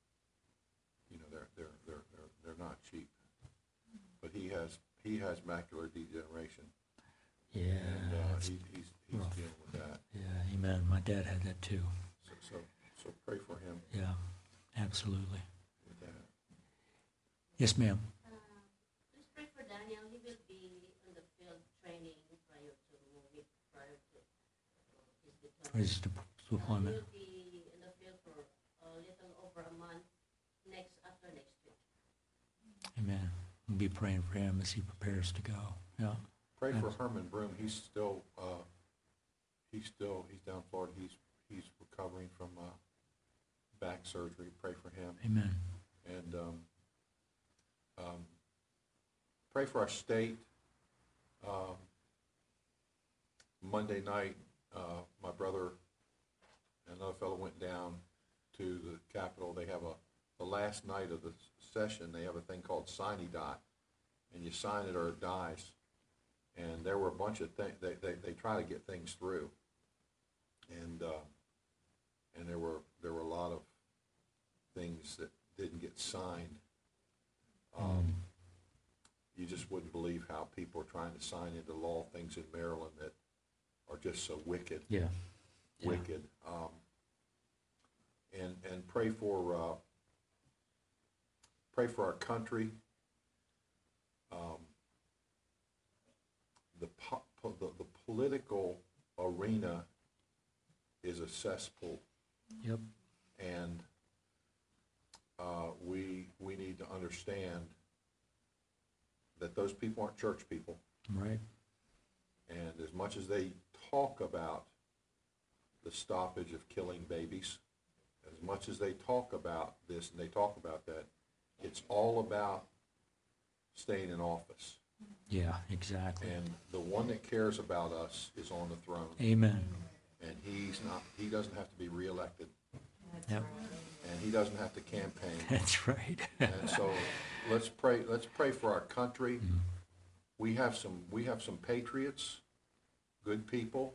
you know they're they're they're they're they're not cheap. But he has he has macular degeneration. Yeah. And uh, that's he, he's he's rough. dealing with that. Yeah. Amen. My dad had that too. So so so pray for him Yeah. Absolutely. with that. Yes, ma'am. Uh, please pray for Daniel. He will be in the field training prior to moving, prior to uh, his His deployment. de- Uh, deployment. He will be in the field for a little over a month next after next week. Amen. We'll be praying for him as he prepares to go. Yeah. Pray for Absolutely. Herman Broom. He's still uh, he's still he's down in Florida. He's he's recovering from uh, back surgery. Pray for him. Amen. And um, um, pray for our state. Um, Monday night, uh, my brother and another fellow went down to the Capitol. They have a, the last night of the session, they have a thing called Signy Dot, and you sign it or it dies. And there were a bunch of things, they, they, they try to get things through. And uh, and there were there were a lot of things that didn't get signed. Um, you just wouldn't believe how people are trying to sign into law things in Maryland that are just so wicked, Yeah. Yeah. wicked. Um, and and pray for uh, pray for our country. Um, the, po- po- the the political arena is a cesspool. Yep. And uh, we we need to understand that those people aren't church people. Right. And as much as they talk about the stoppage of killing babies, as much as they talk about this and they talk about that, it's all about staying in office. Yeah, exactly. And the one that cares about us is on the throne. Amen. And he's not, he doesn't have to be reelected. Yep. And he doesn't have to campaign. That's right. And so let's pray, let's pray for our country. We have some, we have some patriots, good people,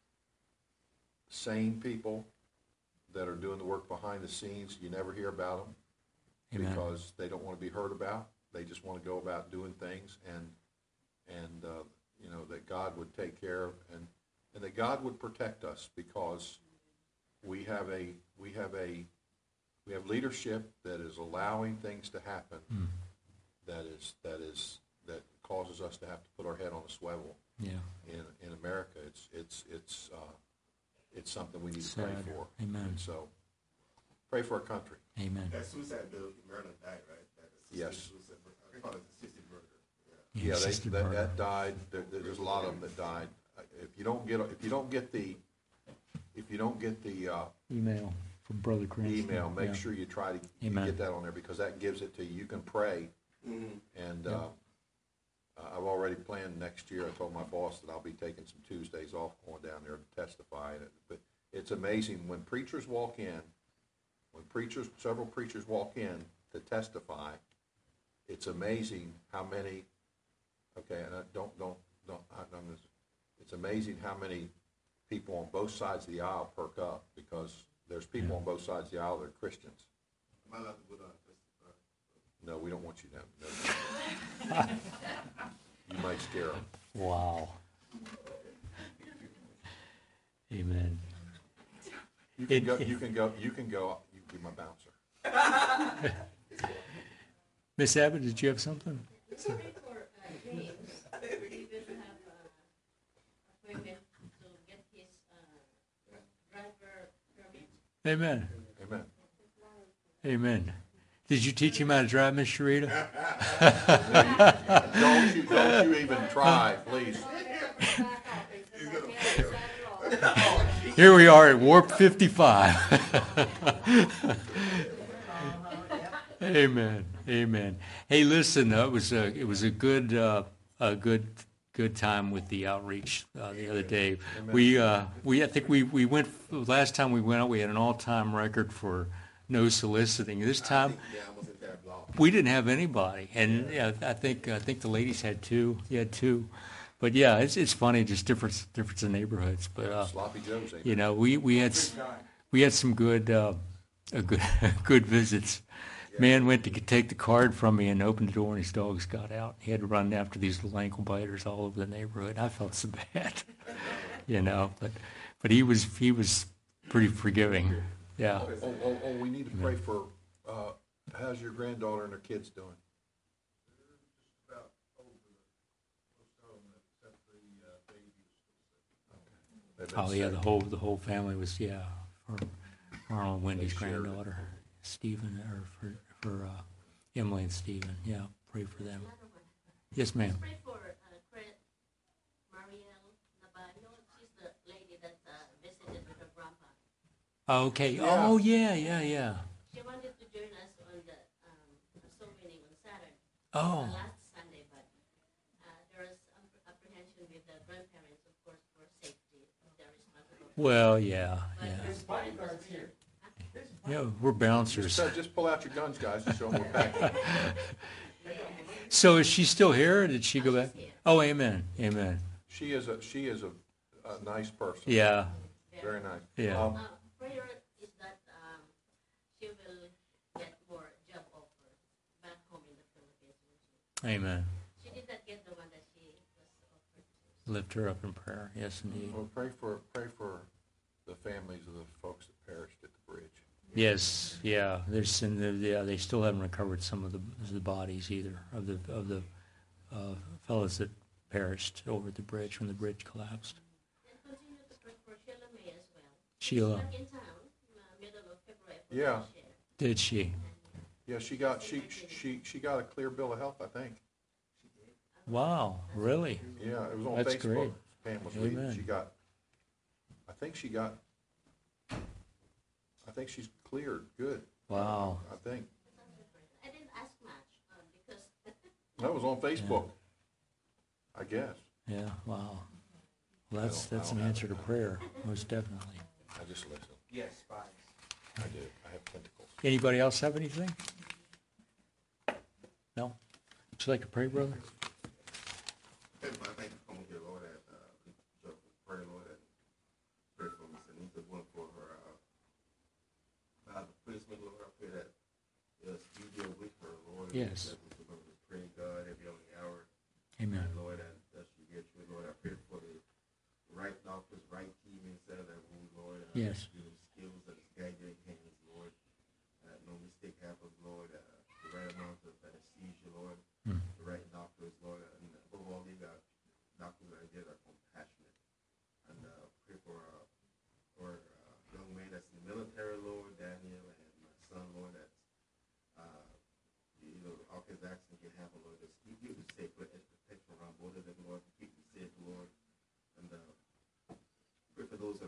sane people that are doing the work behind the scenes. You never hear about them Amen. because they don't want to be heard about. They just want to go about doing things, and and uh, you know, that God would take care of, and and that God would protect us, because we have a we have a we have leadership that is allowing things to happen Mm. that is that is that causes us to have to put our head on a swivel. Yeah. In in America, it's it's it's uh, it's something we need to pray Sad. for. Amen. And so Pray for our country. Amen. That suicide bill in Maryland died, right? That assisted Yes. suicide mur- I call it assisted murder. Yeah. Yeah, they, assisted that, murder. that died. There, there's a lot of them that died. Uh, If you don't get, if you don't get the, if you don't get the uh, Email from Brother Cranston. email, make Yeah. sure you try to you Amen. get that on there because that gives it to you. You can pray, Mhm. and Yeah. uh, I've already planned next year. I told my boss that I'll be taking some Tuesdays off going down there to testify. And it- But it's amazing when preachers walk in, when preachers, several preachers walk in to testify. It's amazing how many. Okay, and I don't don't don't. I, I'm just, it's amazing how many people on both sides of the aisle perk up because there's people on both sides of the aisle that are Christians. Am I allowed to go down and testify? No, we don't want you to. No. You might scare them. Wow. Amen. You can It- go. You can go. You can go. You can be my bouncer. Miss Abbott, did you have something? Pray for uh, James. He will have uh, appointment to get his uh, driver permit. Amen. Amen. Amen. Did you teach him how to drive, Miss Sharita? Don't you? Don't you even try, please. Here we are at Warp fifty-five. Amen. Amen. Hey, listen, uh, it was a it was a good uh, a good good time with the outreach uh, the other day. We uh, we I think we we went last time we went out. We had an all time record for no soliciting. This time Yeah, I was in that block. we didn't have anybody, and yeah, I think I think the ladies had two. You had two, but yeah, it's it's funny, just difference difference in neighborhoods. But uh, Sloppy Joe's. Amen. you know, we we had s- we had some good uh, a good good visits. Man went to get- take the card from me and opened the door, and his dogs got out. He had to run after these little ankle biters all over the neighborhood. I felt so bad, you know. But but he was he was pretty forgiving. Yeah. Oh, oh, oh, oh, we need to pray for. Uh, how's your granddaughter and her kids doing? They've been Oh yeah, sick. the whole the whole family was yeah. For Arnold and Wendy's They shared it. granddaughter, Stephen, or for for uh, Emily and Stephen. Yeah, pray for them. Yes, ma'am. Pray for uh, Chris, Marielle Navarro. She's the lady that uh, visited with her grandpa. Okay. Yeah. Oh yeah, yeah, yeah. She wanted to join us on the um, soul winning on Saturday, Oh, last Sunday, but uh, there was ap- apprehension with the grandparents, of course, for safety of their responsibility. well, yeah, But yeah. her spirit was here. Yeah, we're bouncers. So just pull out your guns, guys, and show them we're packing. So is she still here, or did she go back? Oh, amen, amen. She is a she is a, a nice person. Yeah, Very nice. Yeah. Um, Uh, prayer is that um, she will get more job offers back home in the Philippines. amen. She did not get the one that she was offered to. Lift her up in prayer. Yes, indeed. well, pray for pray for the families of the folks that perished at the bridge. Yes, yeah. There's and the, yeah. They still haven't recovered some of the the bodies either of the of the uh, fellows that perished over the bridge when the bridge collapsed. And continue to pray for Sheila May as well. Sheila, She's back in town, uh, middle of February. for Yeah. the share. did she? Yeah, she got she she she got a clear bill of health, I think. Wow, really? Yeah, it was on That's Facebook. great. Pam was reading. Amen. She got. I think she got. I think she's cleared. Good. Wow. I think I didn't ask much uh, because that was on Facebook. I guess. Yeah. Wow. Well, that's I don't- I that's an don't have answer it to now. prayer, most definitely. I just listen. Yes, spies. I do. I have tentacles. Anybody else have anything? No. Would you like to pray, brother? Heavenly, I thank you for coming here, Lord, and uh, just pray, Lord, and pray for Miss Anita, one for her uh, uh, the prison, Lord. I pray that yes, you deal with her, Lord. Yes. That we will just pray, God, every other hour, Amen. and Lord, and that she gets you, Lord. I pray for the right doctors, right team inside of that room, Lord. Uh, Yes. Give them skills that is guide their hands, Lord. Uh, no mistake happens, Lord. Uh, the right amount of anesthesia, Lord. Hmm. The right doctors, Lord. And above all, they got doctors that get are compassionate. And uh, pray for uh, for uh, young man that's in the military, Lord, Daniel, and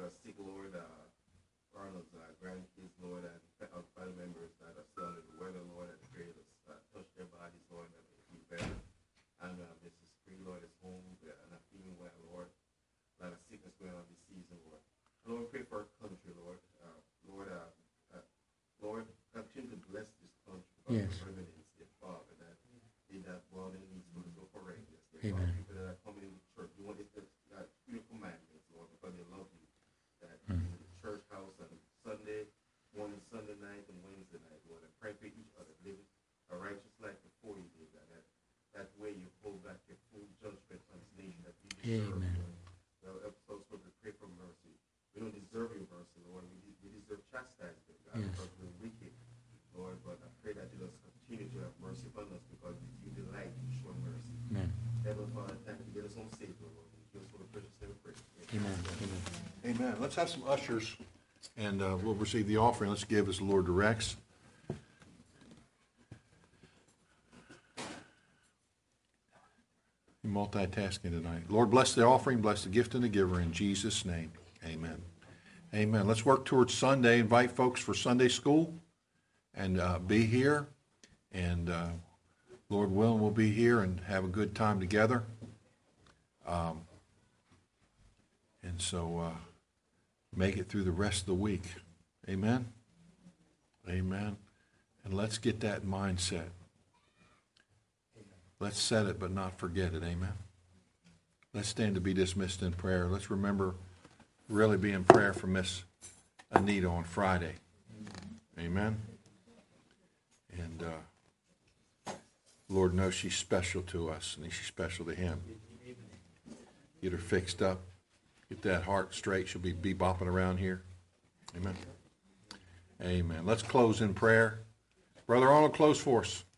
are sick, Lord, uh, Arnold's uh, grandkids, Lord, and uh, family members that are still under the weather, Lord, and pray that uh, touch their bodies, Lord, that they feel better. And uh, Missus Free, Lord, is home uh, not feeling well, Lord. A lot of sickness going on this season, Lord. Lord, pray for our country, Lord. Uh, Lord, uh, uh, Lord, continue to bless this country because Yes. the remnants, their Father, that they that well they need to go for rain. Amen. People that are coming into church, you want it to uh, keep your commandments, Lord, because they love you. That Mm. in the church house on Sunday morning, Sunday night, and Wednesday night, Lord, and pray for each other, live a righteous life before you did that. That, that way you hold back your full judgment on this nation that you deserve. Amen. Lord. Well, so so we pray for mercy. We don't deserve your mercy, Lord. We, de- we deserve chastisement, God, Yes. because we're wicked, Lord. But I pray that you just continue to have mercy upon us because you delight in showing mercy. Amen. Heavenly Father, thank you. Get us home safe, Lord. Give us for the precious name of prayer. Amen. Amen. Amen. Let's have some ushers, and uh, we'll receive the offering. Let's give as the Lord directs. You're multitasking tonight. Lord, bless the offering, bless the gift and the giver in Jesus' name. Amen. Amen. Let's work towards Sunday. Invite folks for Sunday school and uh, be here. And uh, Lord willing, we'll be here and have a good time together. Um, and so uh, make it through the rest of the week. Amen. Amen. And let's get that mindset. Let's set it but not forget it. Amen. Let's stand to be dismissed in prayer. Let's remember really be in prayer for Miss Anita on Friday. Amen. And uh, Lord knows she's special to us and she's special to him. Get her fixed up. Get that heart straight. She'll be bebopping around here. Amen. Amen. Let's close in prayer. Brother Arnold, close for us.